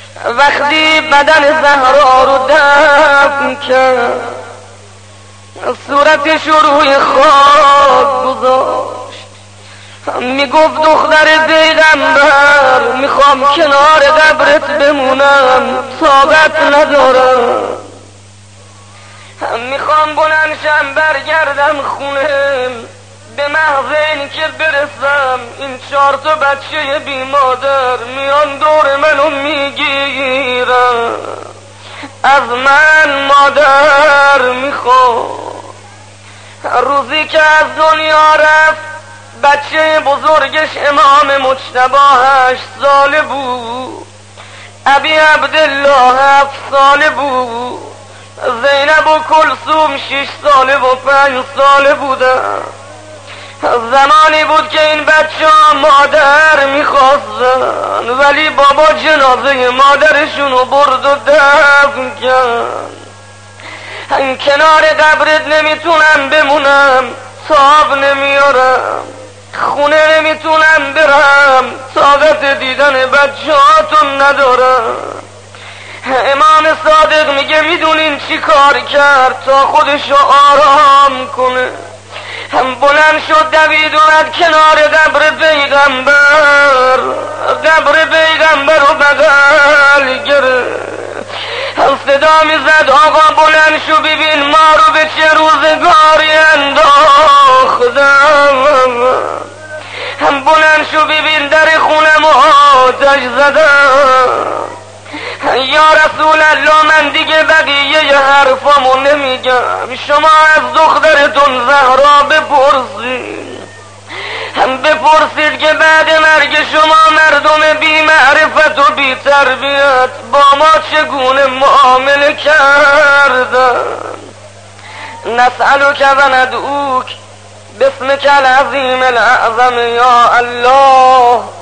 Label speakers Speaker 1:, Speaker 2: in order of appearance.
Speaker 1: وقتی بدن زهرا رو دفن کرد صورتش روی خاک گذاشت، میگفت دختر پیغمبر میخوام کنار قبرت بمونم، طاقت ندارم، میخوام بلندشم برگردم خونه، به محض این که برسم این 4 تا بچه بی مادر میان دور منو میگیرن، از من مادر میخوام. روزی که از دنیا رفت بچه بزرگش امام مجتبی 8 ساله بود، ابی عبدالله 7 ساله بود، زینب و کلثوم 6 ساله و 5 ساله بودن. زمانی بود که این بچه ها مادر میخواستن، ولی بابا جنازه مادرشونو برد و دفن کرد. کنار قبرت نمیتونم بمونم، تاب نمیارم، خونه نمیتونم برم، طاقت دیدن بچه هاتون ندارم. امام صادق میگه میدونین چی کار کرد تا خودشو آرام کنه؟ بلند شد دوید اومد کنار قبر پیغمبر، قبر پیغمبر رو بغل گرفت، صدا میزد آقا بلند شو ببین ما رو به چه روزگاری انداختم، بلند شو ببین در خونم آتش زدم. یا رسول الله من دیگه بقیه حرفامو نمیگم، شما از دخترتون زهرا بپرسید که بعد مرگ شما مردم بی معرفت و بی تربیت با ما چگونه معامله کردن. نسألك و ندعوک باسمك العظیم الاعظم یا الله